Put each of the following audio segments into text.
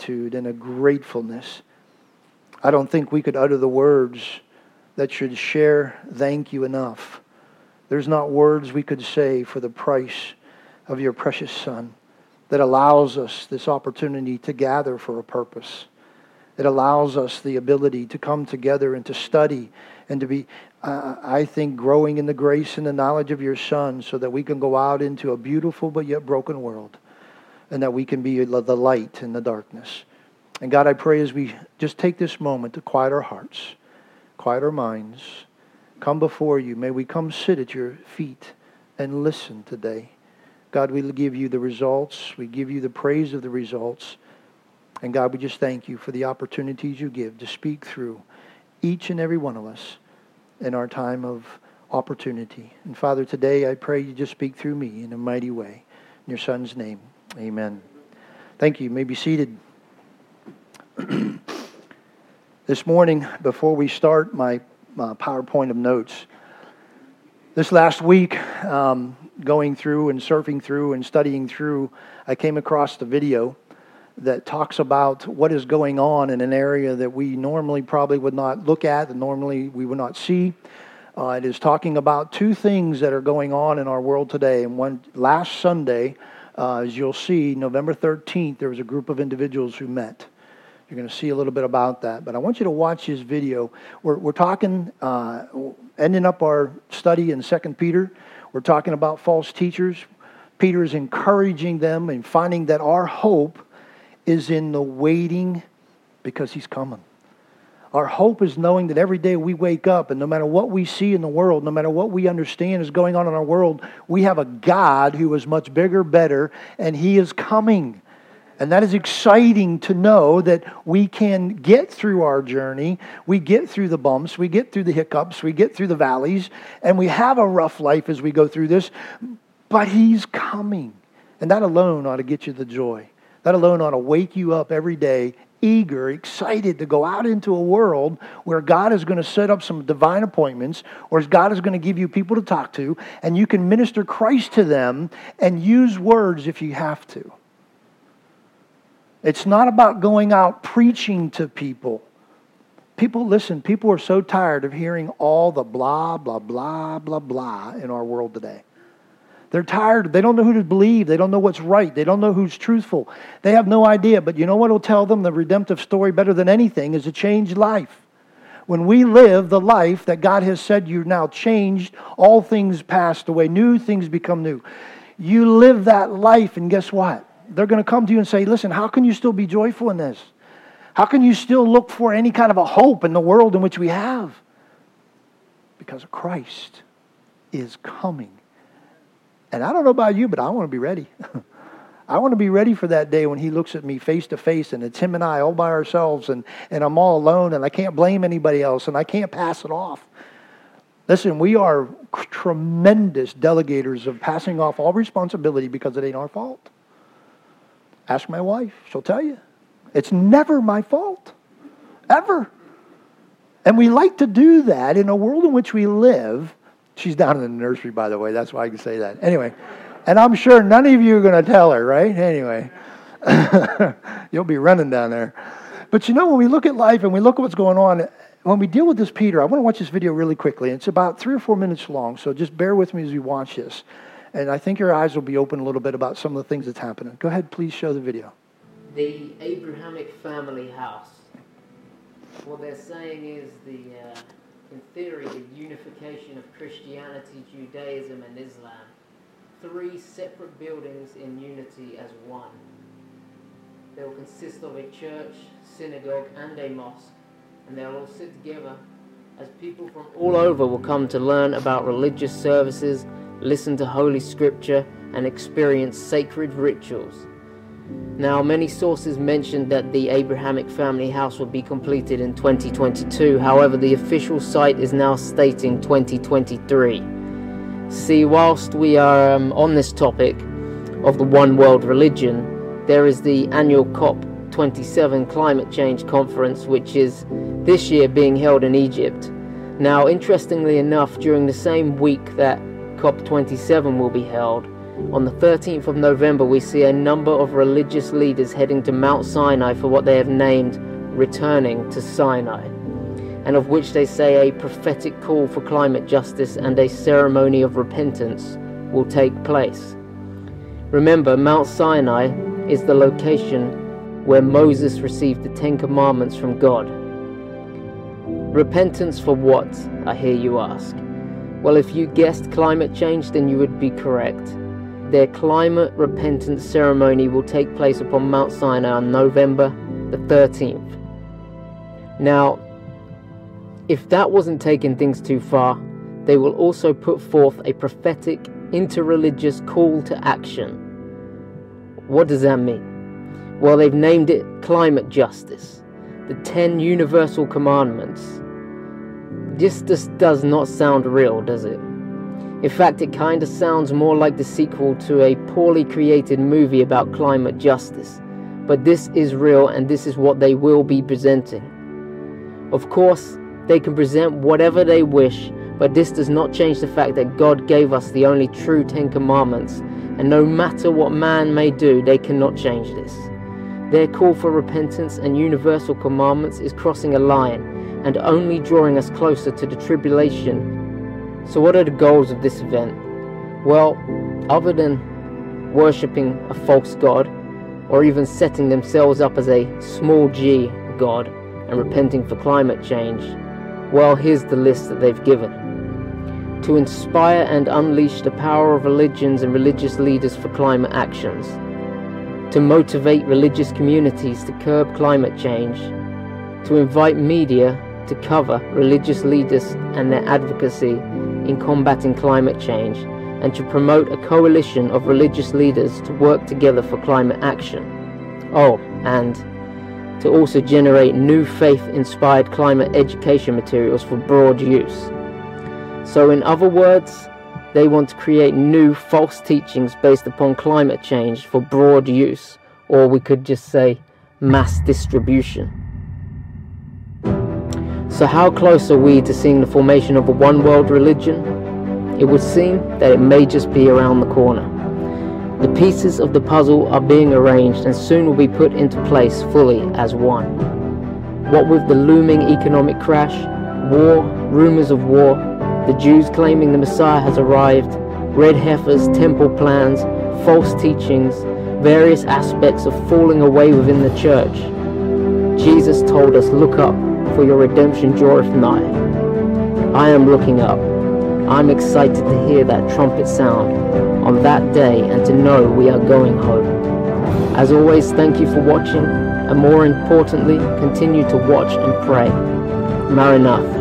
gratitude and a gratefulness. I don't think we could utter the words that should share thank you enough. There's not words we could say for the price of your precious Son that allows us this opportunity to gather for a purpose. It allows us the ability to come together and to study and to be, I think, growing in the grace and the knowledge of your Son so that we can go out into a beautiful but yet broken world and that we can be the light in the darkness. And God, I pray as we just take this moment to quiet our hearts, quiet our minds, come before you. May we come sit at your feet and listen today. God, we give you the results. We give you the praise of the results. And God, we just thank you for the opportunities you give to speak through each and every one of us in our time of opportunity. And Father, today I pray you just speak through me in a mighty way. In your Son's name, amen. Thank you. You may be seated. This morning, before we start my PowerPoint of notes, this last week, going through and surfing through and studying through, I came across the video that talks about what is going on in an area that we normally probably would not look at and normally we would not see. It is talking about two things that are going on in our world today. And one last Sunday, as you'll see, November 13th, there was a group of individuals who met. You're going to see a little bit about that. But I want you to watch this video. We're talking, ending up our study in 2 Peter. We're talking about false teachers. Peter is encouraging them and finding that our hope is in the waiting because he's coming. Our hope is knowing that every day we wake up and no matter what we see in the world, no matter what we understand is going on in our world, we have a God who is much bigger, better, and he is coming. And that is exciting to know that we can get through our journey. We get through the bumps. We get through the hiccups. We get through the valleys. And we have a rough life as we go through this. But he's coming. And that alone ought to get you the joy. That alone ought to wake you up every day, eager, excited to go out into a world where God is going to set up some divine appointments, or God is going to give you people to talk to, and you can minister Christ to them and use words if you have to. It's not about going out preaching to people. People are so tired of hearing all the blah, blah, blah, blah, blah in our world today. They're tired. They don't know who to believe. They don't know what's right. They don't know who's truthful. They have no idea. But you know what will tell them the redemptive story better than anything is a changed life. When we live the life that God has said you're now changed, all things passed away, new things become new. You live that life and guess what? They're going to come to you and say, listen, how can you still be joyful in this? How can you still look for any kind of a hope in the world in which we have? Because Christ is coming. And I don't know about you, but I want to be ready. I want to be ready for that day when he looks at me face to face and it's him and I all by ourselves and I'm all alone and I can't blame anybody else and I can't pass it off. Listen, we are tremendous delegators of passing off all responsibility because it ain't our fault. Ask my wife. She'll tell you. It's never my fault. Ever. And we like to do that in a world in which we live. She's down in the nursery, by the way. That's why I can say that. Anyway, and I'm sure none of you are going to tell her, right? Anyway, you'll be running down there. But you know, when we look at life and we look at what's going on, when we deal with this Peter, I want to watch this video really quickly. It's about 3 or 4 minutes long, so just bear with me as we watch this. And I think your eyes will be open a little bit about some of the things that's happening. Go ahead, please show the video. The Abrahamic family house. What they're saying is in theory, the unification of Christianity, Judaism, and Islam. 3 separate buildings in unity as one. They will consist of a church, synagogue, and a mosque, and they'll all sit together as people from all over will come to learn about religious services, listen to Holy Scripture, and experience sacred rituals. Now, many sources mentioned that the Abrahamic family house would be completed in 2022. However, the official site is now stating 2023. See, whilst we are on this topic of the one world religion, there is the annual COP27 climate change conference, which is this year being held in Egypt. Now, interestingly enough, during the same week that COP27 will be held, On the 13th of November, we see a number of religious leaders heading to Mount Sinai for what they have named Returning to Sinai, and of which they say a prophetic call for climate justice and a ceremony of repentance will take place. Remember, Mount Sinai is the location where Moses received the Ten Commandments from God. Repentance for what, I hear you ask? Well, if you guessed climate change, then you would be correct. Their climate repentance ceremony will take place upon Mount Sinai on November the 13th. Now, if that wasn't taking things too far, they will also put forth a prophetic, interreligious call to action. What does that mean? Well, they've named it climate justice, the 10 universal commandments. This just does not sound real, does it? In fact, it kind of sounds more like the sequel to a poorly created movie about climate justice. But this is real, and this is what they will be presenting. Of course, they can present whatever they wish, but this does not change the fact that God gave us the only true 10 Commandments, and no matter what man may do, they cannot change this. Their call for repentance and universal commandments is crossing a line and only drawing us closer to the tribulation. So what are the goals of this event? Well, other than worshipping a false god, or even setting themselves up as a small g god and repenting for climate change, well, here's the list that they've given. To inspire and unleash the power of religions and religious leaders for climate actions. To motivate religious communities to curb climate change. To invite media to cover religious leaders and their advocacy in combating climate change, and to promote a coalition of religious leaders to work together for climate action. Oh, and to also generate new faith-inspired climate education materials for broad use. So in other words, they want to create new false teachings based upon climate change for broad use, or we could just say mass distribution. So how close are we to seeing the formation of a one-world religion? It would seem that it may just be around the corner. The pieces of the puzzle are being arranged and soon will be put into place fully as one. What with the looming economic crash, war, rumors of war, the Jews claiming the Messiah has arrived, red heifers, temple plans, false teachings, various aspects of falling away within the church. Jesus told us, "Look up, for your redemption draweth nigh." I am looking up. I'm excited to hear that trumpet sound on that day and to know we are going home. As always, thank you for watching, and more importantly, continue to watch and pray. Maranatha.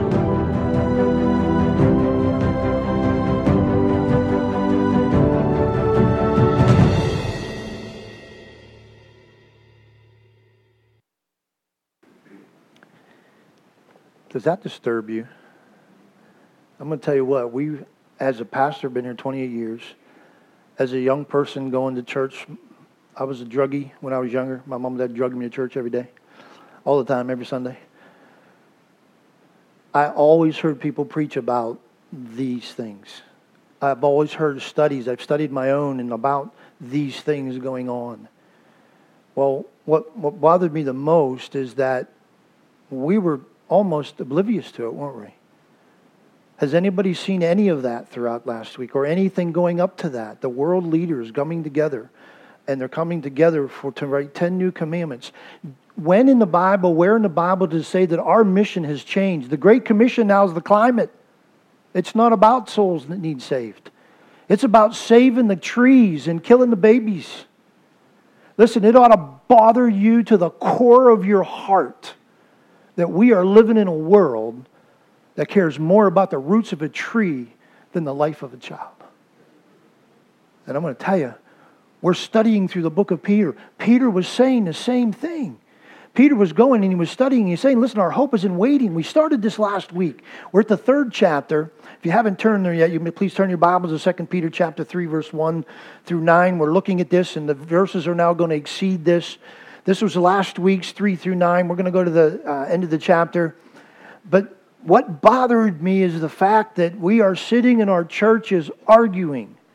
Does that disturb you? I'm going to tell you what, we, as a pastor, been here 28 years. As a young person going to church, I was a druggie when I was younger. My mom and dad drugged me to church every day, all the time, every Sunday. I always heard people preach about these things. I've always heard studies. I've studied my own and about these things going on. Well, what bothered me the most is that we were almost oblivious to it, weren't we? Has anybody seen any of that throughout last week or anything going up to that? The world leaders coming together, and they're coming together to write 10 new commandments. When in the Bible, where in the Bible does it say that our mission has changed? The Great Commission now is the climate. It's not about souls that need saved. It's about saving the trees and killing the babies. Listen, it ought to bother you to the core of your heart that we are living in a world that cares more about the roots of a tree than the life of a child. And I'm going to tell you, we're studying through the book of Peter. Peter was saying the same thing. Peter was going and he was studying. He's saying, listen, our hope is in waiting. We started this last week. We're at the 3rd chapter. If you haven't turned there yet, you may please turn your Bibles to 2 Peter chapter 3, verse 1 through 9. We're looking at this, and the verses are now going to exceed this. This was last week's 3 through 9. We're going to go to the end of the chapter. But what bothered me is the fact that we are sitting in our churches arguing.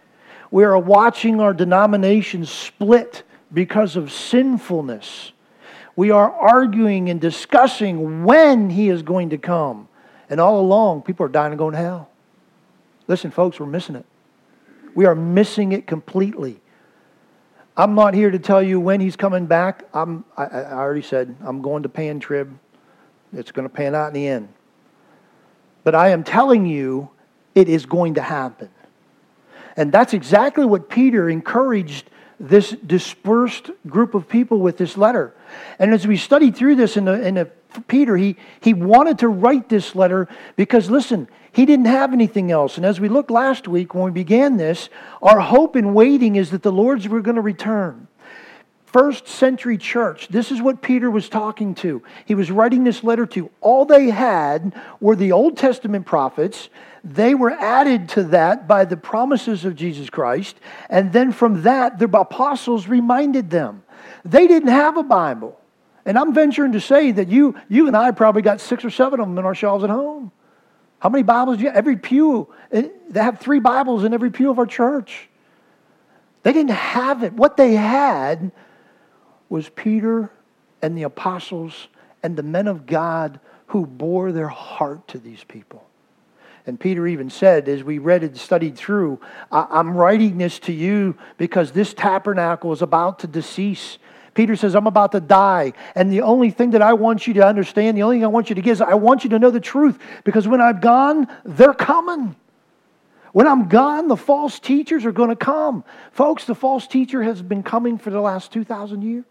We are watching our denominations split because of sinfulness. We are arguing and discussing when He is going to come. And all along, people are dying and going to hell. Listen, folks, we're missing it. We are missing it completely. I'm not here to tell you when He's coming back. I already said I'm going to pan trib. It's going to pan out in the end. But I am telling you, it is going to happen. And that's exactly what Peter encouraged this dispersed group of people with this letter. And as we studied through this in Peter, he wanted to write this letter because, listen, he didn't have anything else. And as we looked last week when we began this, our hope in waiting is that the Lord's were going to return. First century church, this is what Peter was talking to. He was writing this letter to. All they had were the Old Testament prophets. They were added to that by the promises of Jesus Christ. And then from that, the apostles reminded them. They didn't have a Bible. And I'm venturing to say that you and I probably got 6 or 7 of them in our shelves at home. How many Bibles do you have? Every pew, they have 3 Bibles in every pew of our church. They didn't have it. What they had was Peter and the apostles and the men of God who bore their heart to these people. And Peter even said, as we read and studied through, I'm writing this to you because this tabernacle is about to decease. Peter says, I'm about to die. And the only thing that I want you to understand, the only thing I want you to get is I want you to know the truth. Because when I'm gone, they're coming. When I'm gone, the false teachers are going to come. Folks, the false teacher has been coming for the last 2,000 years.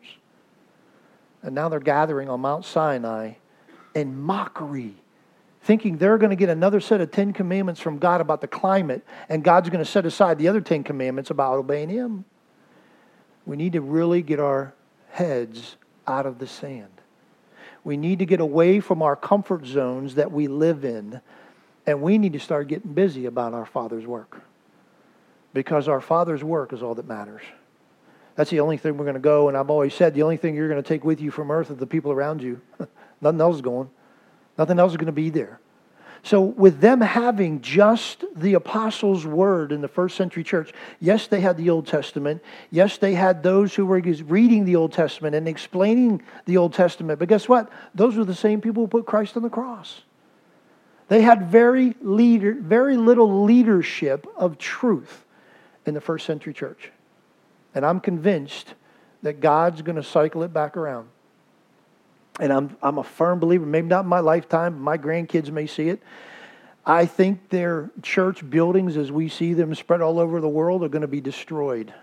And now they're gathering on Mount Sinai in mockery, thinking they're going to get another set of 10 commandments from God about the climate, and God's going to set aside the other 10 commandments about obeying Him. We need to really get our heads out of the sand. We need to get away from our comfort zones that we live in, and we need to start getting busy about our Father's work. Because our Father's work is all that matters. That's the only thing we're going to go, and I've always said the only thing you're going to take with you from earth is the people around you. Nothing else is going. Nothing else is going to be there. So with them having just the apostles' word in the first century church, yes, they had the Old Testament. Yes, they had those who were reading the Old Testament and explaining the Old Testament. But guess what? Those were the same people who put Christ on the cross. They had very little leadership of truth in the first century church. And I'm convinced that God's going to cycle it back around. And I'm a firm believer, maybe not in my lifetime, but my grandkids may see it. I think their church buildings, as we see them spread all over the world, are going to be destroyed.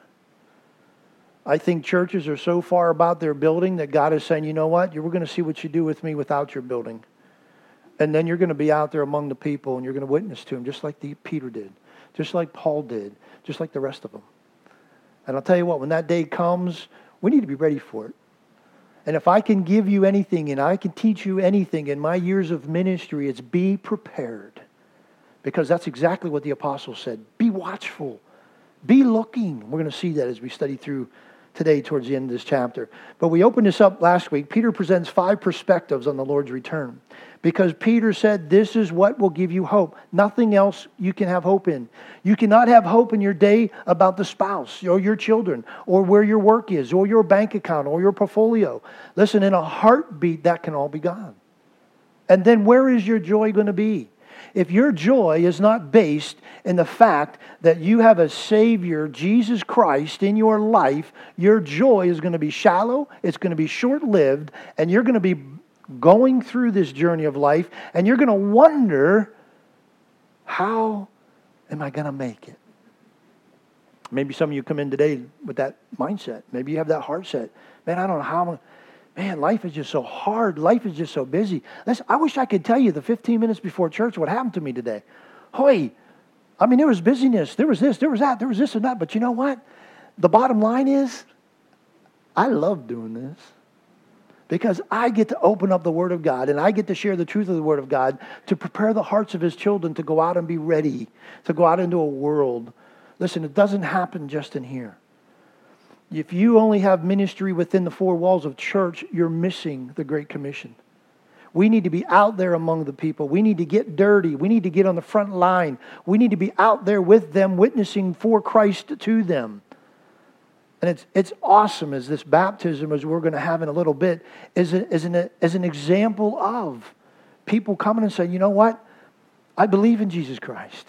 I think churches are so far about their building that God is saying, you know what? We're going to see what you do with me without your building. And then you're going to be out there among the people and you're going to witness to them just like Peter did, just like Paul did, just like the rest of them. And I'll tell you what, when that day comes, we need to be ready for it. And if I can give you anything and I can teach you anything in my years of ministry, it's be prepared. Because that's exactly what the apostles said. Be watchful. Be looking. We're going to see that as we study through today towards the end of this chapter. But we opened this up last week. Peter presents 5 perspectives on the Lord's return. Because Peter said this is what will give you hope. Nothing else you can have hope in. You cannot have hope in your day about the spouse or your children or where your work is or your bank account or your portfolio. Listen, in a heartbeat, that can all be gone. And then where is your joy going to be? If your joy is not based in the fact that you have a Savior, Jesus Christ, in your life, your joy is going to be shallow, it's going to be short-lived, and you're going to be going through this journey of life, and you're going to wonder, how am I going to make it? Maybe some of you come in today with that mindset. Maybe you have that heart set. Man, I don't know how. Man, life is just so hard. Life is just so busy. I wish I could tell you the 15 minutes before church what happened to me today. Hoy, I mean, there was busyness. There was this, there was that, there was this and that. But you know what? The bottom line is, I love doing this. Because I get to open up the Word of God and I get to share the truth of the Word of God to prepare the hearts of His children to go out and be ready, to go out into a world. Listen, it doesn't happen just in here. If you only have ministry within the 4 walls of church, you're missing the Great Commission. We need to be out there among the people. We need to get dirty. We need to get on the front line. We need to be out there with them, witnessing for Christ to them. And it's awesome as this baptism, as we're going to have in a little bit, is an example of people coming and saying, you know what? I believe in Jesus Christ.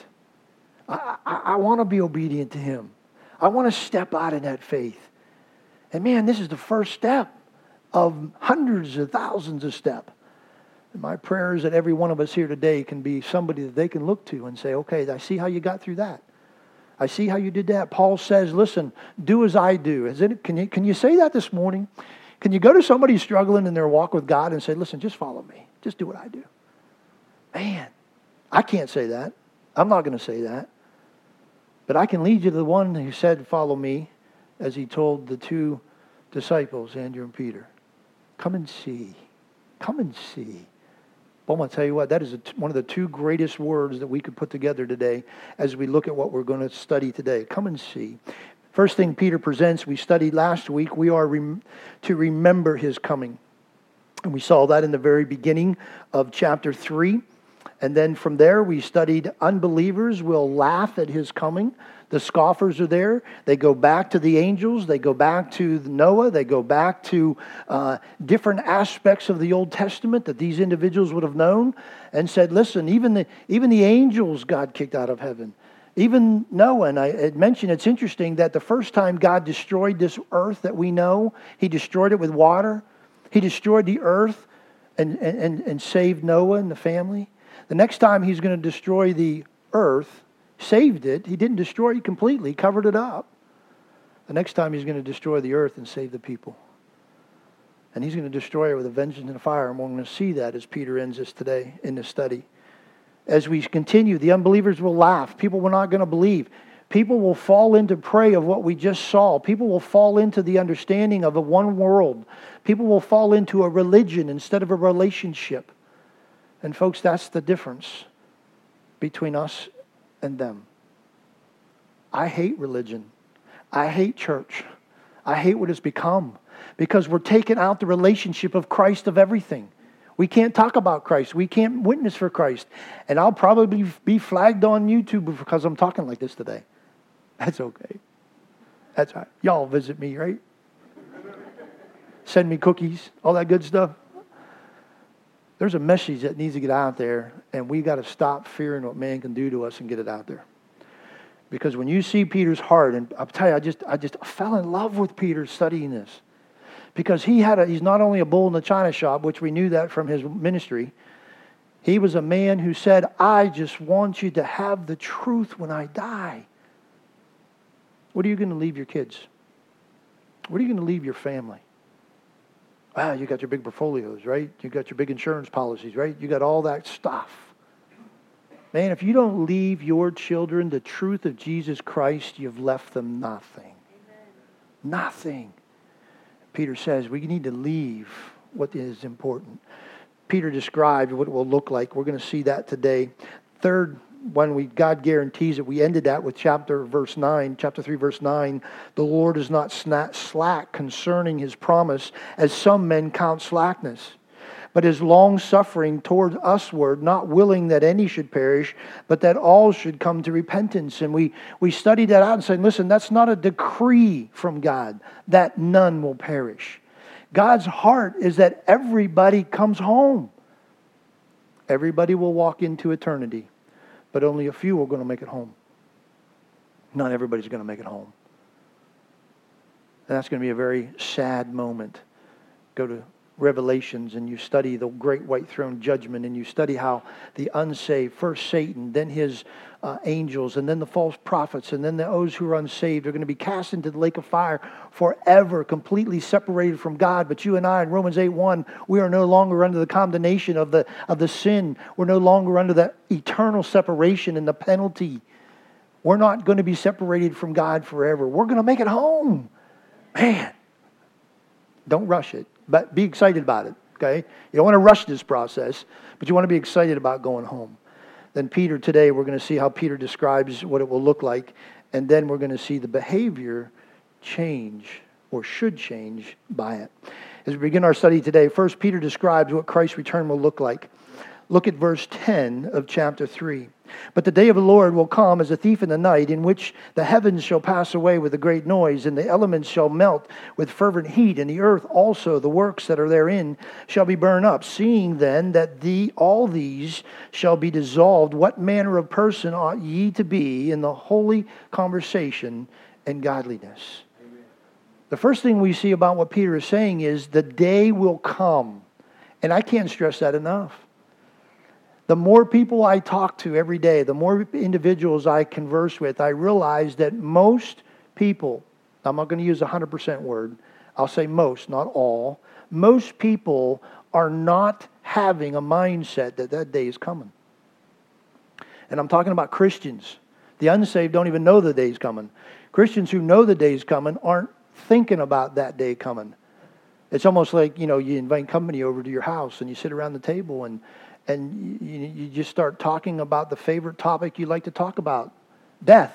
I want to be obedient to Him. I want to step out in that faith. And man, this is the first step of hundreds of thousands of steps. And my prayer is that every one of us here today can be somebody that they can look to and say, okay, I see how you got through that. I see how you did that. Paul says, listen, do as I do. Can you say that this morning? Can you go to somebody struggling in their walk with God and say, listen, just follow me. Just do what I do. Man, I can't say that. I'm not going to say that. But I can lead you to the one who said, follow me, as he told the two disciples, Andrew and Peter. Come and see. Come and see. Well, I'm going to tell you what, that is one of the two greatest words that we could put together today as we look at what we're going to study today. Come and see. First thing Peter presents, we studied last week, we are to remember his coming. And we saw that in the very beginning of chapter 3. And then from there, we studied unbelievers will laugh at his coming. The scoffers are there. They go back to the angels. They go back to Noah. They go back to different aspects of the Old Testament that these individuals would have known and said, listen, even the angels God kicked out of heaven. Even Noah, and I had mentioned, it's interesting that the first time God destroyed this earth that we know, He destroyed it with water. He destroyed the earth and saved Noah and the family. The next time He's going to destroy the earth, saved it. He didn't destroy it completely, covered it up. The next time He's going to destroy the earth and save the people. And He's going to destroy it with a vengeance and a fire. And we're going to see that as Peter ends this today in this study. As we continue, the unbelievers will laugh. People were not going to believe. People will fall into prey of what we just saw. People will fall into the understanding of a one world. People will fall into a religion instead of a relationship. And folks, that's the difference between us and them. I hate religion. I hate church. I hate what it's become because we're taking out the relationship of Christ of everything. We can't talk about Christ. We can't witness for Christ. And I'll probably be flagged on YouTube because I'm talking like this today. That's okay. That's all right. Y'all visit me, right? Send me cookies, all that good stuff. There's a message that needs to get out there, and we got to stop fearing what man can do to us and get it out there. Because when you see Peter's heart, and I'll tell you, I just fell in love with Peter studying this. Because he's not only a bull in the china shop, which we knew that from his ministry. He was a man who said, I just want you to have the truth when I die. What are you going to leave your kids? What are you going to leave your family? Wow, you got your big portfolios, right? You got your big insurance policies, right? You got all that stuff. Man, if you don't leave your children the truth of Jesus Christ, you've left them nothing. Amen. Nothing. Peter says we need to leave what is important. Peter described what it will look like. We're going to see that today. Third, when God guarantees it, we ended that with chapter 3, verse 9. The Lord is not slack concerning His promise, as some men count slackness, but is long-suffering toward usward, not willing that any should perish, but that all should come to repentance. And we studied that out and said, listen, that's not a decree from God that none will perish. God's heart is that everybody comes home. Everybody will walk into eternity, but only a few are going to make it home. Not everybody's going to make it home. And that's going to be a very sad moment. Go to Revelations and you study the great white throne judgment, and you study how the unsaved, first Satan, then his angels, and then the false prophets, and then those who are unsaved are going to be cast into the lake of fire forever, completely separated from God. But you and I, in Romans 8:1, we are no longer under the condemnation of the sin. We're no longer under that eternal separation and the penalty. We're not going to be separated from God forever. We're going to make it home. Man, don't rush it. But be excited about it, okay? You don't want to rush this process, but you want to be excited about going home. Then Peter, today, we're going to see how Peter describes what it will look like, and then we're going to see the behavior change, or should change, by it. As we begin our study today, 1 Peter describes what Christ's return will look like. Look at verse 10 of chapter 3. But the day of the Lord will come as a thief in the night, in which the heavens shall pass away with a great noise, and the elements shall melt with fervent heat, and the earth also, the works that are therein, shall be burned up. Seeing then that all these shall be dissolved, what manner of person ought ye to be in the holy conversation and godliness? Amen. The first thing we see about what Peter is saying is the day will come. And I can't stress that enough. The more people I talk to every day, the more individuals I converse with, I realize that most people, I'm not going to use a 100% word, I'll say most, not all, most people are not having a mindset that that day is coming. And I'm talking about Christians. The unsaved don't even know the day's coming. Christians who know the day's coming aren't thinking about that day coming. It's almost like, you invite company over to your house and you sit around the table and you just start talking about the favorite topic you like to talk about, death.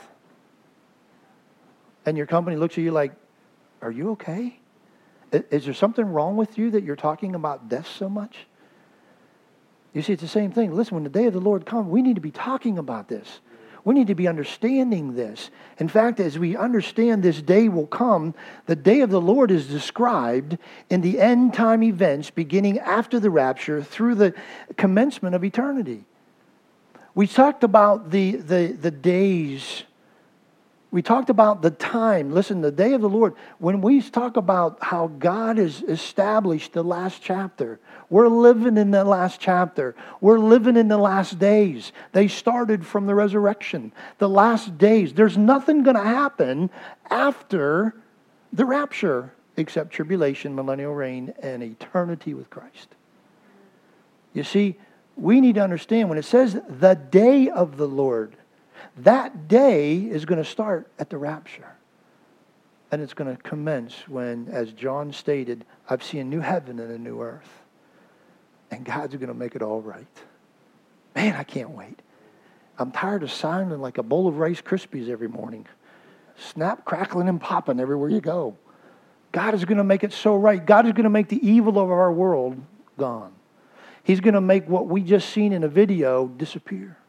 And your company looks at you like, are you okay? Is there something wrong with you that you're talking about death so much? You see, it's the same thing. Listen, when the day of the Lord comes, we need to be talking about this. We need to be understanding this. In fact, as we understand this day will come, the day of the Lord is described in the end time events beginning after the rapture through the commencement of eternity. We talked about the days. We talked about the time. Listen, the day of the Lord, when we talk about how God has established the last chapter, we're living in the last chapter. We're living in the last days. They started from the resurrection. The last days. There's nothing going to happen after the rapture except tribulation, millennial reign, and eternity with Christ. You see, we need to understand when it says the day of the Lord, that day is going to start at the rapture. And it's going to commence when, as John stated, I've seen a new heaven and a new earth. And God's going to make it all right. Man, I can't wait. I'm tired of sounding like a bowl of Rice Krispies every morning. Snap, crackling, and popping everywhere you go. God is going to make it so right. God is going to make the evil of our world gone. He's going to make what we just seen in a video disappear.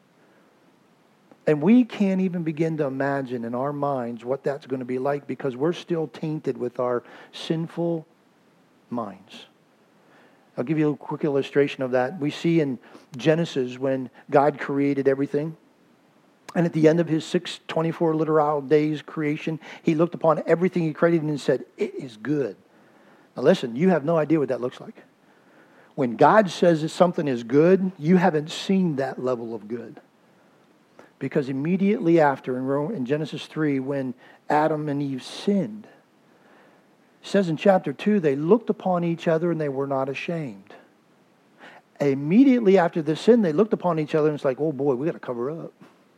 And we can't even begin to imagine in our minds what that's going to be like because we're still tainted with our sinful minds. I'll give you a quick illustration of that. We see in Genesis when God created everything. And at the end of his 624 literal days creation, he looked upon everything he created and said, it is good. Now listen, you have no idea what that looks like. When God says that something is good, you haven't seen that level of good. Because immediately after, in Genesis 3, when Adam and Eve sinned, it says in chapter 2, they looked upon each other and they were not ashamed. Immediately after the sin, they looked upon each other and it's like, oh boy, we got to cover up.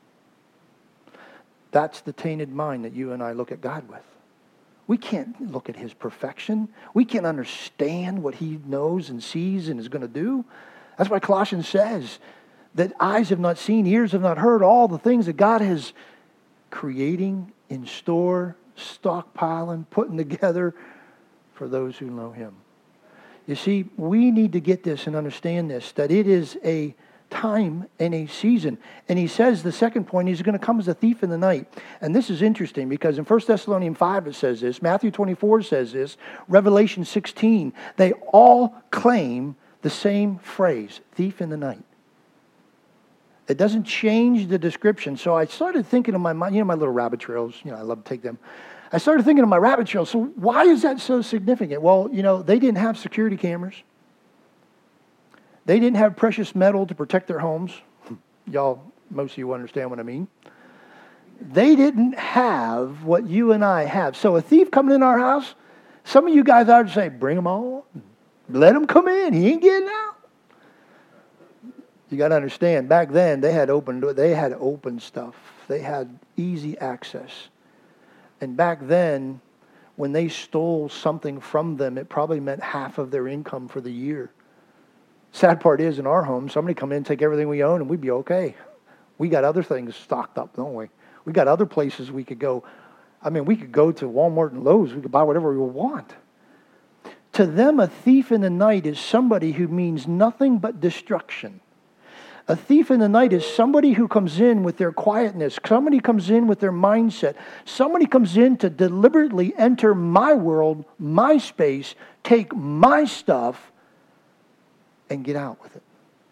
That's the tainted mind that you and I look at God with. We can't look at his perfection. We can't understand what he knows and sees and is going to do. That's why Colossians says that eyes have not seen, ears have not heard, all the things that God has creating, in store, stockpiling, putting together for those who know him. You see, we need to get this and understand this, that it is a time and a season. And he says the second point, he's going to come as a thief in the night. And this is interesting because in 1 Thessalonians 5 it says this, Matthew 24 says this, Revelation 16, they all claim the same phrase, thief in the night. It doesn't change the description. So I started thinking of my mind, my little rabbit trails, I love to take them. I started thinking of my rabbit trails. So why is that so significant? Well, they didn't have security cameras. They didn't have precious metal to protect their homes. Y'all, most of you understand what I mean. They didn't have what you and I have. So a thief coming in our house, some of you guys ought to say, bring him on. Let him come in. He ain't getting out. You got to understand, back then they had open stuff. They had easy access. And back then, when they stole something from them, it probably meant half of their income for the year. Sad part is, in our home, somebody come in and take everything we own and we'd be okay. We got other things stocked up, don't we? We got other places we could go. I mean, we could go to Walmart and Lowe's. We could buy whatever we want. To them, a thief in the night is somebody who means nothing but destruction. A thief in the night is somebody who comes in with their quietness. Somebody comes in with their mindset. Somebody comes in to deliberately enter my world, my space, take my stuff, and get out with it.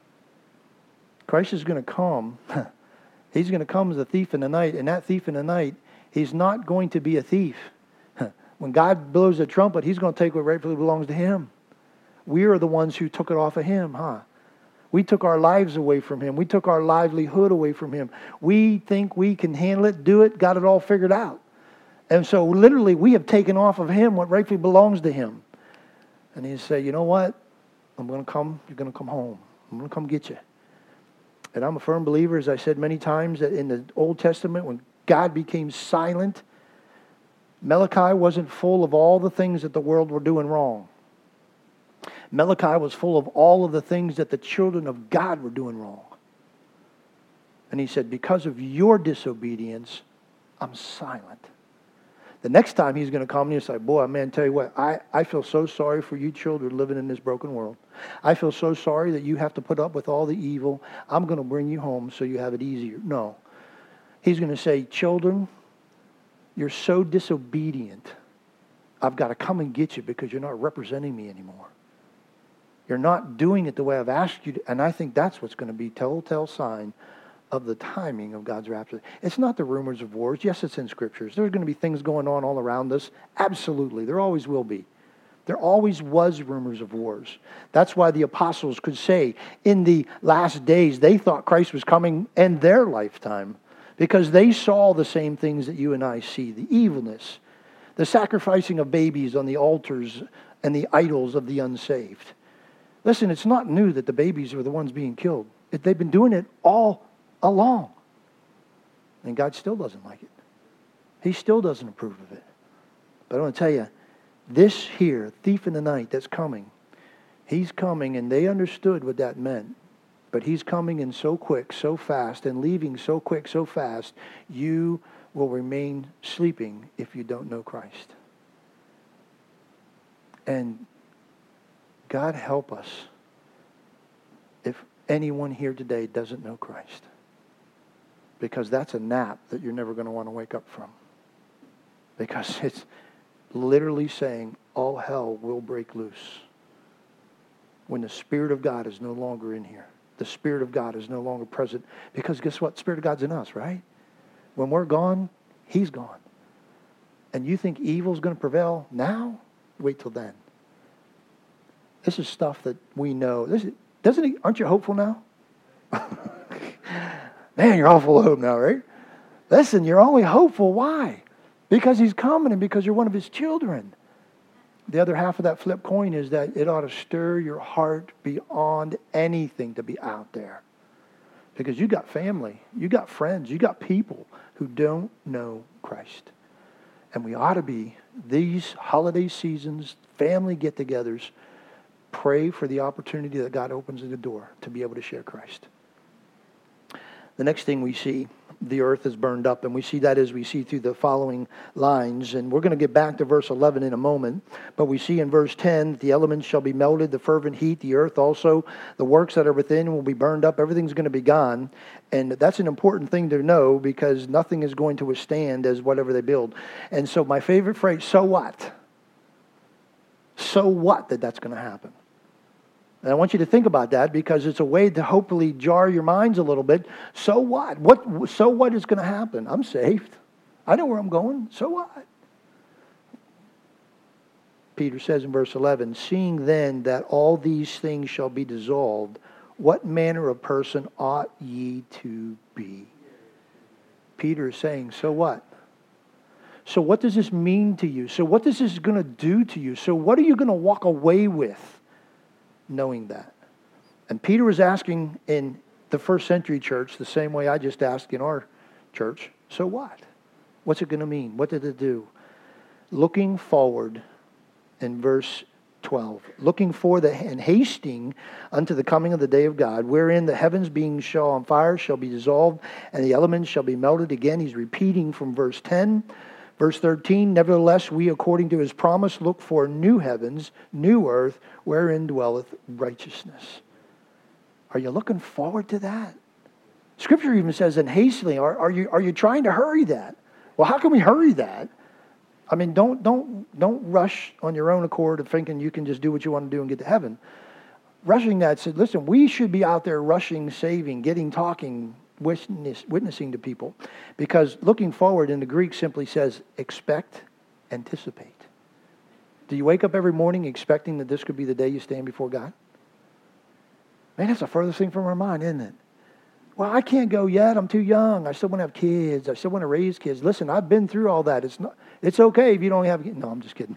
Christ is going to come. He's going to come as a thief in the night. And that thief in the night, he's not going to be a thief. When God blows a trumpet, he's going to take what rightfully belongs to him. We are the ones who took it off of him, We took our lives away from him. We took our livelihood away from him. We think we can handle it, do it, got it all figured out. And so literally we have taken off of him what rightfully belongs to him. And he said, you know what? I'm going to come. You're going to come home. I'm going to come get you. And I'm a firm believer, as I said many times, that in the Old Testament, when God became silent, Malachi wasn't full of all the things that the world were doing wrong. Malachi was full of all of the things that the children of God were doing wrong. And he said, because of your disobedience, I'm silent. The next time he's going to come, he'll say, boy, man, tell you what, I feel so sorry for you children living in this broken world. I feel so sorry that you have to put up with all the evil. I'm going to bring you home so you have it easier. No. He's going to say, children, you're so disobedient. I've got to come and get you because you're not representing me anymore. You're not doing it the way I've asked you to. And I think that's what's going to be a telltale sign of the timing of God's rapture. It's not the rumors of wars. Yes, it's in Scriptures. There's going to be things going on all around us. Absolutely. There always will be. There always was rumors of wars. That's why the apostles could say in the last days they thought Christ was coming in their lifetime because they saw the same things that you and I see. The evilness, the sacrificing of babies on the altars and the idols of the unsaved. Listen, it's not new that the babies are the ones being killed. They've been doing it all along. And God still doesn't like it. He still doesn't approve of it. But I want to tell you, this here, thief in the night that's coming, he's coming and they understood what that meant. But he's coming in so quick, so fast, and leaving so quick, so fast, you will remain sleeping if you don't know Christ. And God help us if anyone here today doesn't know Christ. Because that's a nap that you're never going to want to wake up from. Because it's literally saying all hell will break loose when the Spirit of God is no longer in here. The Spirit of God is no longer present. Because guess what? The Spirit of God's in us, right? When we're gone, He's gone. And you think evil's going to prevail now? Wait till then. This is stuff that we know. Aren't you hopeful now? Man, you're all full of hope now, right? Listen, you're only hopeful. Why? Because He's coming and because you're one of His children. The other half of that flip coin is that it ought to stir your heart beyond anything to be out there. Because you got family, you got friends, you got people who don't know Christ. And we ought to be, these holiday seasons, family get-togethers, pray for the opportunity that God opens the door to be able to share Christ. The next thing we see, the earth is burned up, and we see that as we see through the following lines. And we're going to get back to verse 11 in a moment. But we see in verse 10, the elements shall be melted, the fervent heat, the earth also, the works that are within will be burned up. Everything's going to be gone. And that's an important thing to know because nothing is going to withstand as whatever they build. And so my favorite phrase, so what? So what that that's going to happen? And I want you to think about that because it's a way to hopefully jar your minds a little bit. So what? So what is going to happen? I'm saved. I know where I'm going. So what? Peter says in verse 11, seeing then that all these things shall be dissolved, what manner of person ought ye to be? Peter is saying, so what? So what does this mean to you? So what is this going to do to you? So what are you going to walk away with? Knowing that. And Peter was asking in the first century church the same way I just asked in our church, so what? What's it going to mean? What did it do? Looking forward in verse 12. Looking for and hasting unto the coming of the day of God, wherein the heavens being shall on fire shall be dissolved, and the elements shall be melted. Again, he's repeating from verse 10. Verse 13, nevertheless, we, according to his promise, look for new heavens, new earth, wherein dwelleth righteousness. Are you looking forward to that? Scripture even says, and hastily, are you trying to hurry that? Well, how can we hurry that? I mean, don't rush on your own accord of thinking you can just do what you want to do and get to heaven. Rushing that said, listen, we should be out there rushing, saving, getting, talking, witnessing to people. Because looking forward in the Greek simply says, expect, anticipate. Do you wake up every morning expecting that this could be the day you stand before God? Man, that's the furthest thing from our mind, isn't it? Well, I can't go yet. I'm too young. I still want to have kids. I still want to raise kids. Listen, I've been through all that. It's okay if you don't have kids. No, I'm just kidding.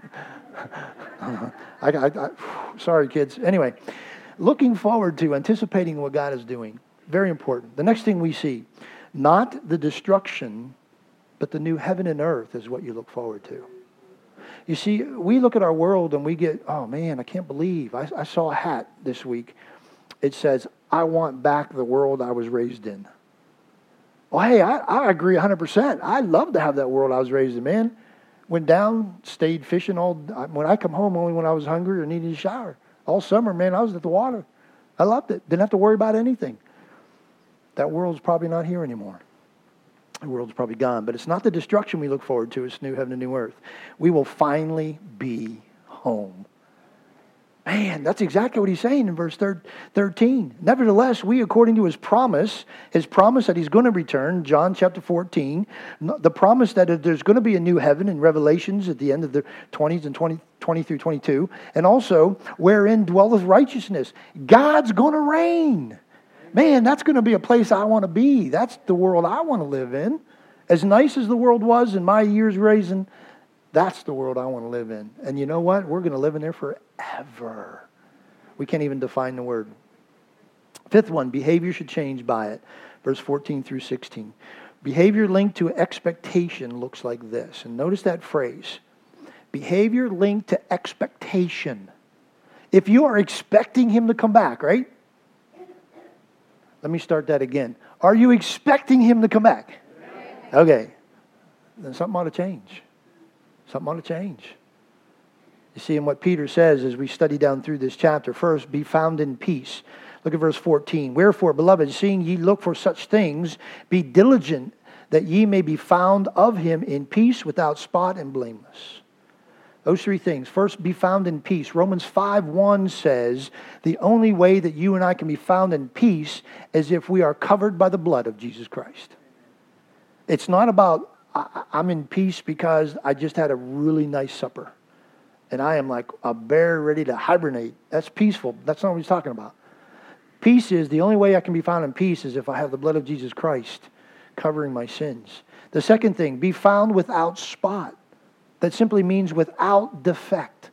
Sorry, kids. Anyway, looking forward to anticipating what God is doing. Very important. The next thing we see, not the destruction, but the new heaven and earth is what you look forward to. You see, we look at our world and we get, oh man, I can't believe. I saw a hat this week. It says, I want back the world I was raised in. Well, hey, I agree 100%. I'd love to have that world I was raised in, man. Went down, stayed fishing all. When I come home, only when I was hungry or needed a shower. All summer, man, I was at the water. I loved it. Didn't have to worry about anything. That world's probably not here anymore. The world's probably gone. But it's not the destruction we look forward to. It's new heaven and new earth. We will finally be home. Man, that's exactly what he's saying in verse 13. Nevertheless, we, according to his promise that he's going to return, John chapter 14, the promise that there's going to be a new heaven in Revelations at the end of the 20s and 20 through 22, and also wherein dwelleth righteousness. God's going to reign. Man, that's going to be a place I want to be. That's the world I want to live in. As nice as the world was in my years raising, that's the world I want to live in. And you know what? We're going to live in there forever. We can't even define the word. Fifth one, behavior should change by it. Verse 14 through 16. Behavior linked to expectation looks like this. And notice that phrase. Behavior linked to expectation. If you are expecting him to come back, right? Let me start that again. Are you expecting him to come back? Okay. Then something ought to change. Something ought to change. You see, in what Peter says as we study down through this chapter, first, be found in peace. Look at verse 14. Wherefore, beloved, seeing ye look for such things, be diligent that ye may be found of him in peace, without spot and blameless. Those three things. First, be found in peace. Romans 5:1 says, the only way that you and I can be found in peace is if we are covered by the blood of Jesus Christ. It's not about, I'm in peace because I just had a really nice supper. And I am like a bear ready to hibernate. That's peaceful. That's not what he's talking about. Peace is, the only way I can be found in peace is if I have the blood of Jesus Christ covering my sins. The second thing, be found without spot. That simply means without defect.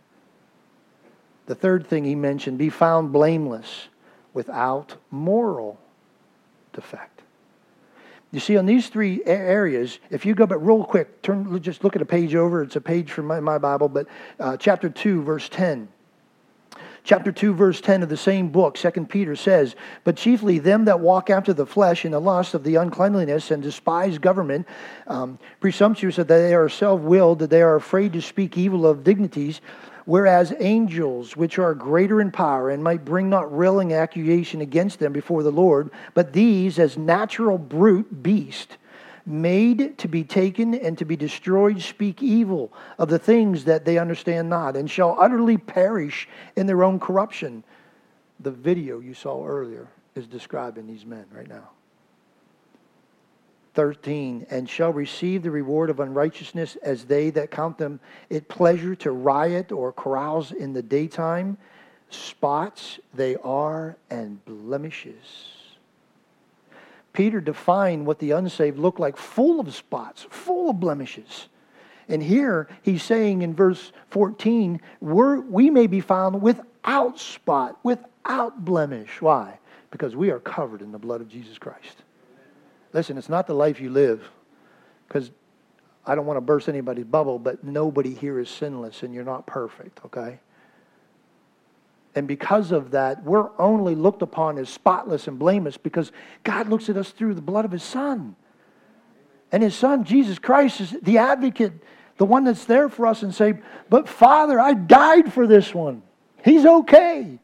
The third thing he mentioned, be found blameless, without moral defect. You see, on these three areas, if you go back real quick, just look at a page over. It's a page from my Bible, but chapter 2, verse 10. Chapter 2, verse 10 of the same book, 2 Peter says, but chiefly them that walk after the flesh in the lust of the uncleanliness and despise government, presumptuous that they are self-willed, that they are afraid to speak evil of dignities, whereas angels, which are greater in power, and might bring not railing accusation against them before the Lord, but these as natural brute beast, made to be taken and to be destroyed, speak evil of the things that they understand not, and shall utterly perish in their own corruption. The video you saw earlier is describing these men right now. 13, and shall receive the reward of unrighteousness as they that count them it pleasure to riot or carouse in the daytime. Spots they are and blemishes. Peter defined what the unsaved look like, full of spots, full of blemishes. And here he's saying in verse 14, we may be found without spot, without blemish. Why? Because we are covered in the blood of Jesus Christ. Listen, it's not the life you live, because I don't want to burst anybody's bubble, but nobody here is sinless and you're not perfect, okay? And because of that, we're only looked upon as spotless and blameless because God looks at us through the blood of His Son. And His Son, Jesus Christ, is the advocate The one that's there for us and say, but Father, I died for this one. He's okay.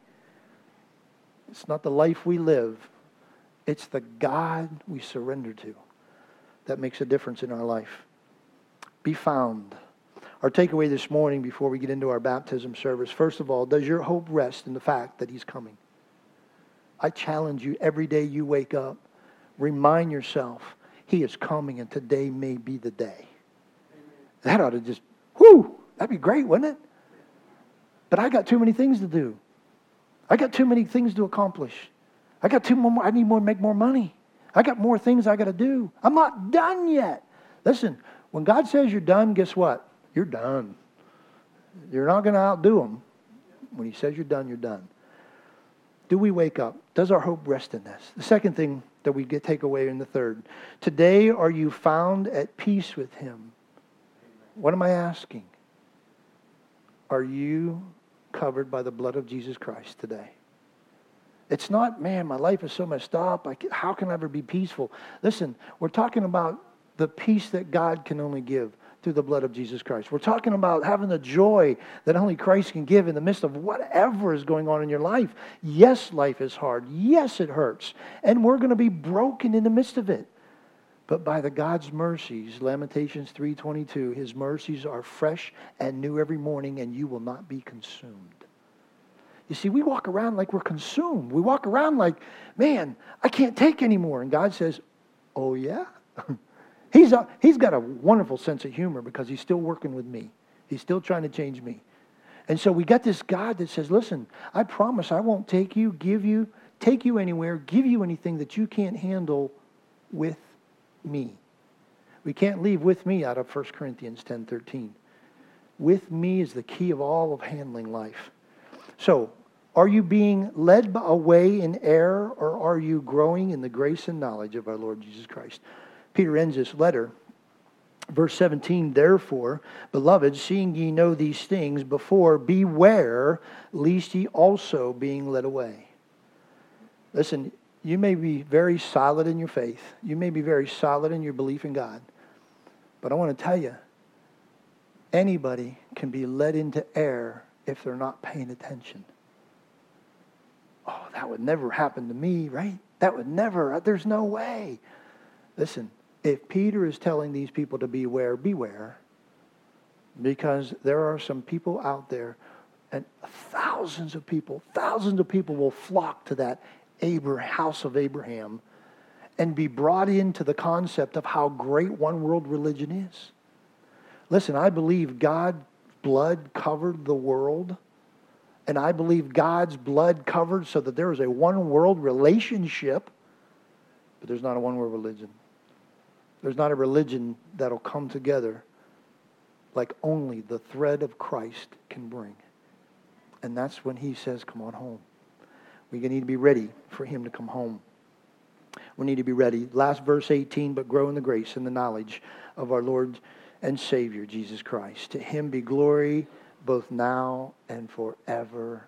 It's not the life we live. It's the God we surrender to that makes a difference in our life. Be found. Our takeaway this morning before we get into our baptism service, first of all, does your hope rest in the fact that He's coming? I challenge you every day you wake up, remind yourself, He is coming and today may be the day. That ought to just, that'd be great, wouldn't it? But I got too many things to do. I got too many things to accomplish. I need to make more money. I got more things I got to do. I'm not done yet. Listen, when God says you're done, guess what? You're done. You're not going to outdo Him. When He says you're done, you're done. Do we wake up? Does our hope rest in this? The second thing that we take away in the third. Today, are you found at peace with Him? What am I asking? Are you covered by the blood of Jesus Christ today? It's not, man, my life is so messed up. How can I ever be peaceful? Listen, we're talking about the peace that God can only give through the blood of Jesus Christ. We're talking about having the joy that only Christ can give in the midst of whatever is going on in your life. Yes, life is hard. Yes, it hurts. And we're going to be broken in the midst of it. But by the God's mercies, Lamentations 3:22, His mercies are fresh and new every morning, and you will not be consumed. You see, we walk around like we're consumed. We walk around like, man, I can't take anymore. And God says, oh yeah? He's got a wonderful sense of humor because He's still working with me. He's still trying to change me. And so we got this God that says, listen, I promise I won't take you anywhere, give you anything that you can't handle with me. We can't leave with me out of 1 Corinthians 10:13. With me is the key of all of handling life. So, are you being led away in error, or are you growing in the grace and knowledge of our Lord Jesus Christ? Peter ends this letter, verse 17, therefore, beloved, seeing ye know these things before, beware, lest ye also being led away. Listen, you may be very solid in your faith. You may be very solid in your belief in God. But I want to tell you, anybody can be led into error if they're not paying attention. Oh, that would never happen to me, right? That would never, there's no way. Listen, if Peter is telling these people to beware, beware. Because there are some people out there, and thousands of people will flock to that house of Abraham and be brought into the concept of how great one world religion is. Listen, I believe God's blood covered the world, and I believe God's blood covered so that there is a one world relationship, but there's not a one world religion. There's not a religion that'll come together like only the thread of Christ can bring. And that's when He says, come on home. We need to be ready for Him to come home. We need to be ready. Last verse 18, but grow in the grace and the knowledge of our Lord and Savior, Jesus Christ. To Him be glory both now and forever.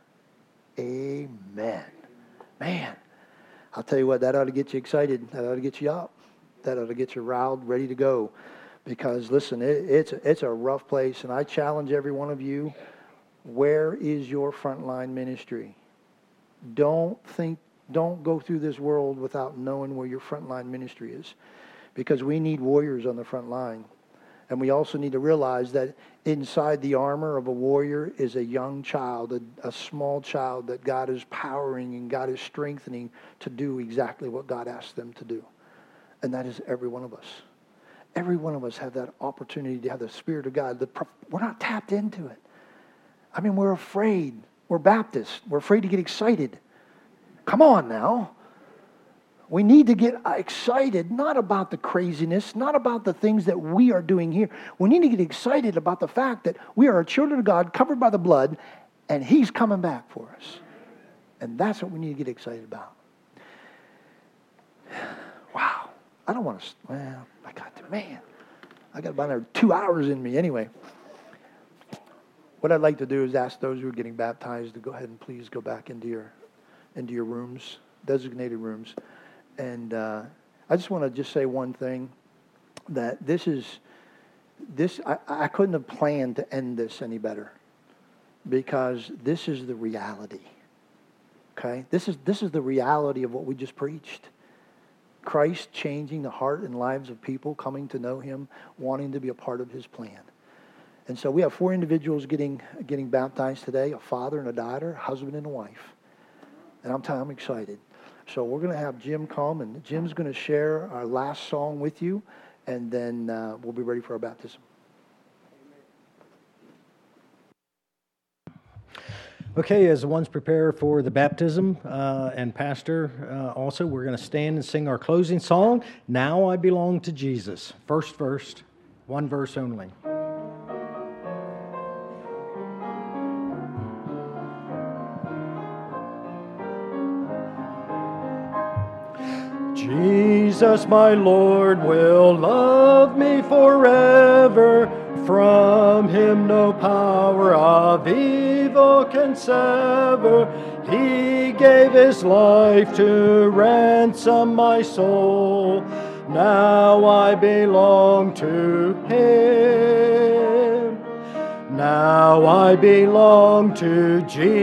Amen. Man, I'll tell you what, that ought to get you excited. That ought to get you up. That ought to get you riled, ready to go. Because, listen, it's a rough place. And I challenge every one of you, where is your frontline ministry? Don't go through this world without knowing where your frontline ministry is. Because we need warriors on the front line. And we also need to realize that inside the armor of a warrior is a young child, a small child that God is powering and God is strengthening to do exactly what God asked them to do. And that is every one of us. Every one of us have that opportunity to have the Spirit of God. We're not tapped into it. I mean, we're afraid. We're Baptists. We're afraid to get excited. Come on now. We need to get excited, not about the craziness, not about the things that we are doing here. We need to get excited about the fact that we are children of God, covered by the blood, and He's coming back for us. And that's what we need to get excited about. Wow. I don't want to, I got about another 2 hours in me anyway. What I'd like to do is ask those who are getting baptized to go ahead and please go back into your rooms, designated rooms. And I just want to say one thing, that this is I couldn't have planned to end this any better, because this is the reality. Okay? This is the reality of what we just preached. Christ changing the heart and lives of people, coming to know Him, wanting to be a part of His plan. And so we have 4 individuals getting baptized today, a father and a daughter, a husband and a wife. And I'm excited. So we're going to have Jim come, and Jim's going to share our last song with you, and then we'll be ready for our baptism. Okay, as the ones prepare for the baptism, and Pastor also, we're going to stand and sing our closing song, Now I Belong to Jesus. First verse, one verse only. Jesus, my Lord, will love me forever. From Him no power of evil can sever. He gave His life to ransom my soul. Now I belong to Him. Now I belong to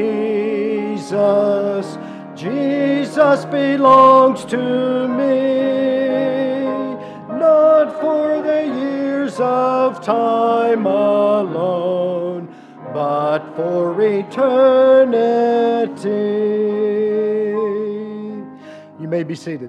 Jesus. Jesus belongs to me, not for the years of time alone, but for eternity. You may be seated.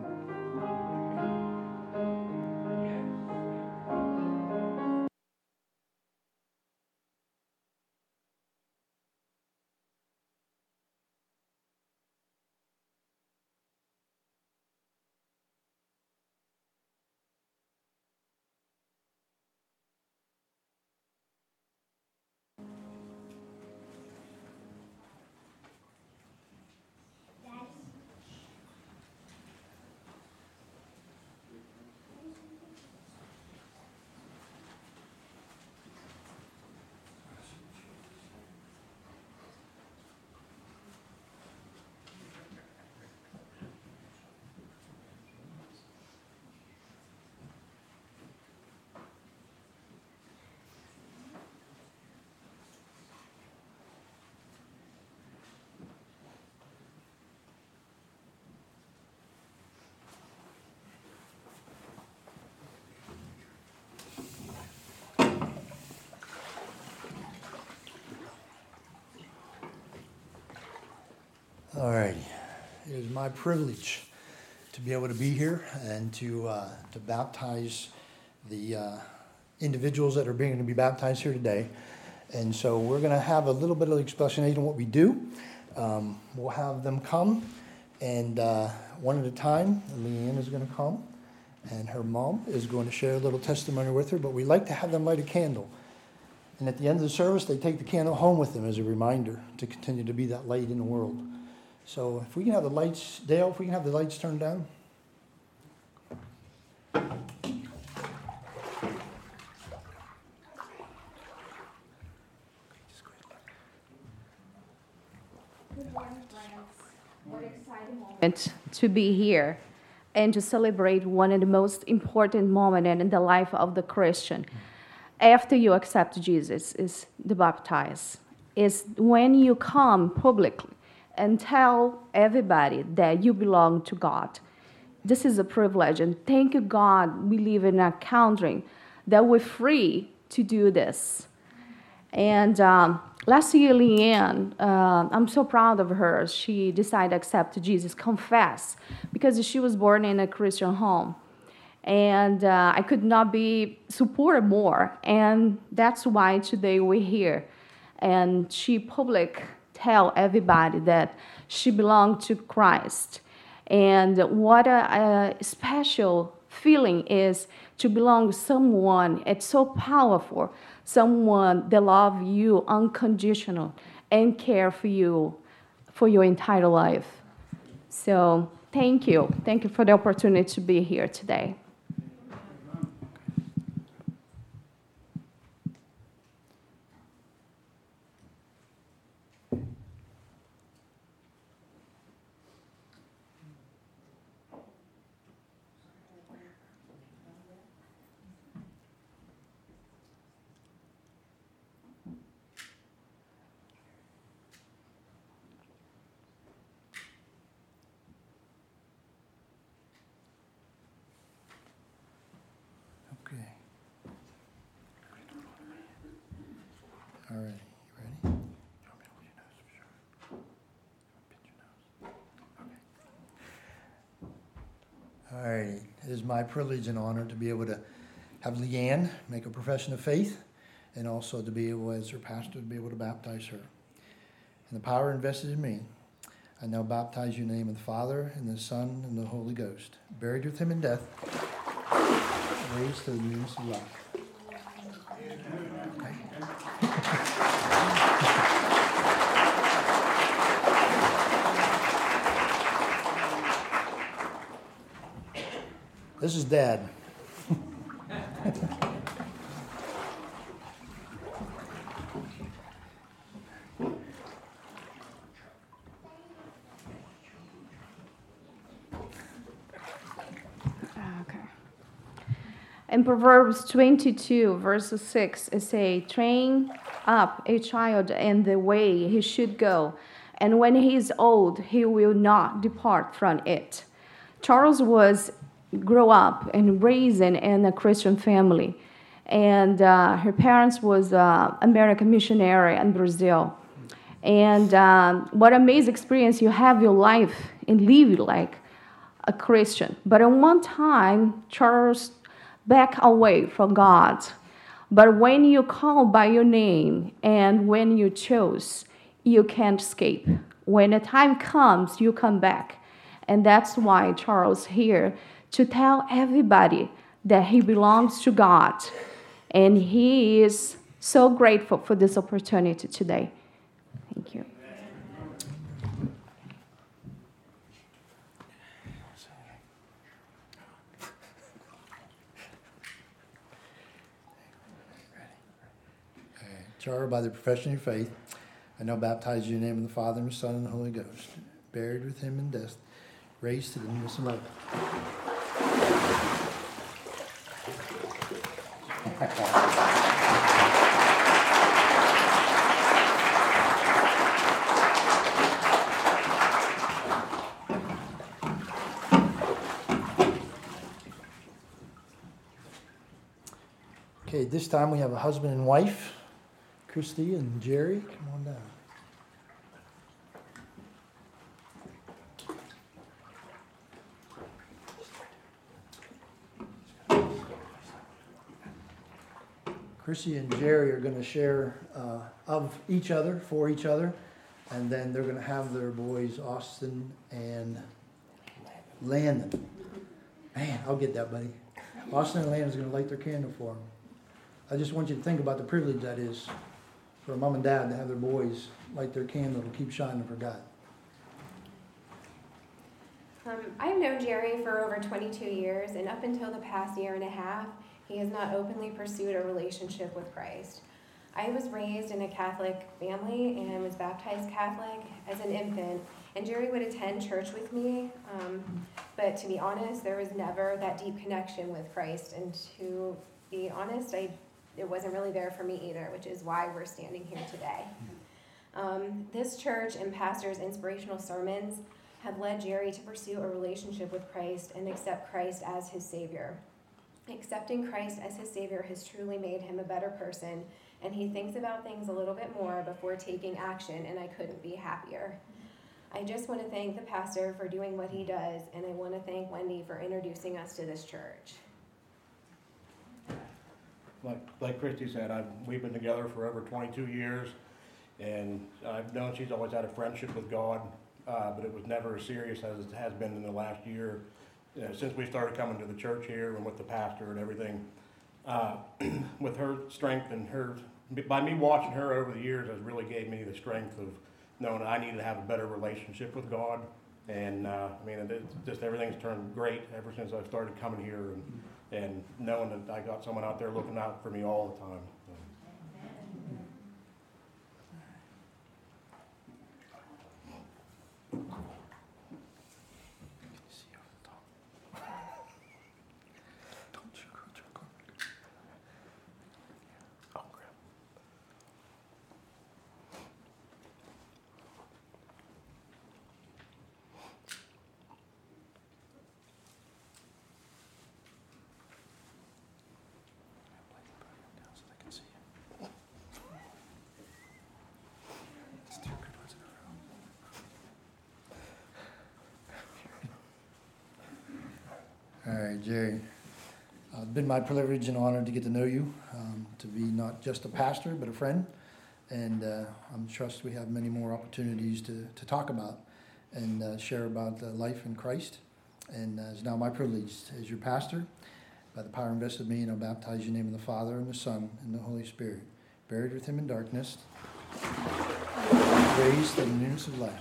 All right. It is my privilege to be able to be here and to baptize the individuals that are being to be baptized here today. And so we're going to have a little bit of explanation on what we do. We'll have them come, and one at a time. Leanne is going to come, and her mom is going to share a little testimony with her. But we like to have them light a candle. And at the end of the service, they take the candle home with them as a reminder to continue to be that light in the world. So if we can have the lights, Dale, if we can have the lights turned down. Good morning, friends. What an exciting moment to be here and to celebrate one of the most important moments in the life of the Christian. After you accept Jesus, is the baptize. Is when you come publicly and tell everybody that you belong to God. This is a privilege, and thank you, God, we live in a country that we're free to do this. And last year, Leanne, I'm so proud of her. She decided to accept Jesus, confess, because she was born in a Christian home. And I could not be supported more, and that's why today we're here. And she tell everybody that she belonged to Christ. And what a special feeling is to belong to someone. It's so powerful. Someone that loves you unconditional and care for you for your entire life. So thank you. Thank you for the opportunity to be here today. All righty. It is my privilege and honor to be able to have Leanne make a profession of faith, and also to be able, as her pastor, to be able to baptize her. And the power invested in me, I now baptize you in the name of the Father, and the Son, and the Holy Ghost, buried with him in death, raised to the newness of life. Okay. This is Dad. In Proverbs 22, verse 6, it says, train up a child in the way he should go, and when he is old, he will not depart from it. Charles was grew up and raised in a Christian family, and her parents was American missionary in Brazil. And what amazing experience you have your life and live like a Christian. But at one time, Charles back away from God. But when you call by your name and when you chose, you can't escape. When the time comes, you come back. And that's why Charles here to tell everybody that he belongs to God. And he is so grateful for this opportunity today. Thank you. Charles, by the profession of your faith, I now baptize you in the name of the Father, and the Son, and the Holy Ghost, buried with him in death, raised to the newness of life. Okay, this time we have a husband and wife. Christy and Jerry, come on down. Christy and Jerry are going to share of each other, for each other, and then they're going to have their boys, Austin and Landon. Man, I'll get that, buddy. Austin and Landon's going to light their candle for them. I just want you to think about the privilege that is for a mom and dad to have their boys light their candle and keep shining for God. I've known Jerry for over 22 years, and up until the past year and a half, he has not openly pursued a relationship with Christ. I was raised in a Catholic family and was baptized Catholic as an infant, and Jerry would attend church with me, but to be honest, there was never that deep connection with Christ, and to be honest, it wasn't really there for me either, which is why we're standing here today. This church and pastor's inspirational sermons have led Jerry to pursue a relationship with Christ and accept Christ as his Savior. Accepting Christ as his Savior has truly made him a better person, and he thinks about things a little bit more before taking action, and I couldn't be happier. I just want to thank the pastor for doing what he does, and I want to thank Wendy for introducing us to this church. Like Christy said, we've been together for over 22 years, and I've known she's always had a friendship with God, but it was never as serious as it has been in the last year. Since we started coming to the church here and with the pastor and everything, with her strength and by me watching her over the years, has really gave me the strength of knowing that I need to have a better relationship with God. And just everything's turned great ever since I started coming here, and knowing that I got someone out there looking out for me all the time. So they can see. All right, Jerry. It's been my privilege and honor to get to know you, to be not just a pastor, but a friend. And I'm trust we have many more opportunities to talk about and share about life in Christ. And it's now my privilege as your pastor, by the power invested in me, and I'll baptize you in the name of the Father, and the Son, and the Holy Spirit. Buried with him in darkness, raised in the newness of life.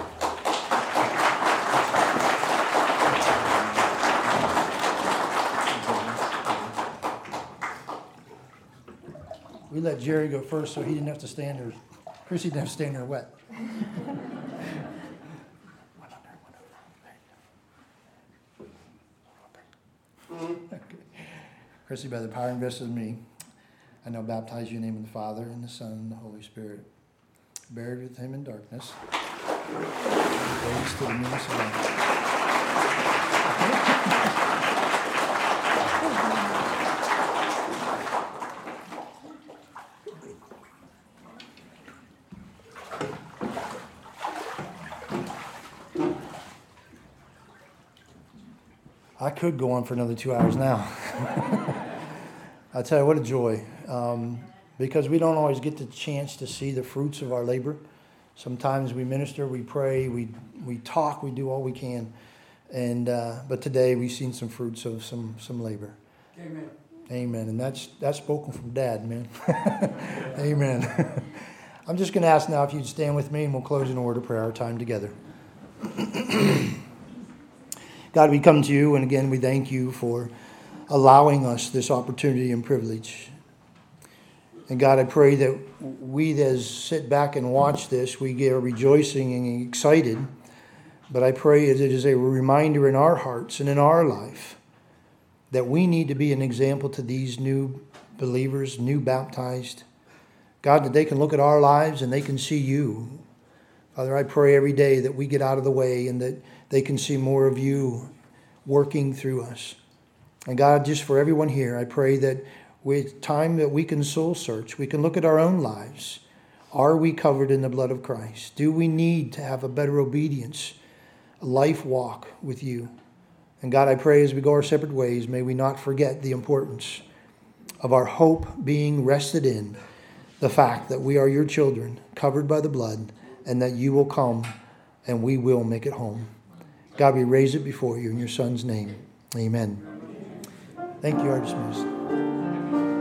We let Jerry go first so he didn't have to stand there. Chrissy didn't have to stand there wet. Chrissy, by the power invested in me, I now baptize you in the name of the Father, and the Son, and the Holy Spirit. Buried with him in darkness, raised to the newness of life. I could go on for another 2 hours now. I tell you, what a joy. Because we don't always get the chance to see the fruits of our labor. Sometimes we minister, we pray, we talk, we do all we can. And but today we've seen some fruits of some labor. Amen. Amen. And that's spoken from Dad, man. Amen. I'm just going to ask now if you'd stand with me, and we'll close in a word of prayer, our time together. God, we come to you, and again, we thank you for allowing us this opportunity and privilege. And God, I pray that we that sit back and watch this, we get rejoicing and excited. But I pray that it is a reminder in our hearts and in our life that we need to be an example to these new believers, new baptized. God, that they can look at our lives and they can see you. Father, I pray every day that we get out of the way and that they can see more of you working through us. And God, just for everyone here, I pray that with time that we can soul search, we can look at our own lives. Are we covered in the blood of Christ? Do we need to have a better obedience, a life walk with you? And God, I pray as we go our separate ways, may we not forget the importance of our hope being rested in the fact that we are your children, covered by the blood, and that you will come and we will make it home. God, we raise it before you in your Son's name. Amen. Thank you, our dismissed.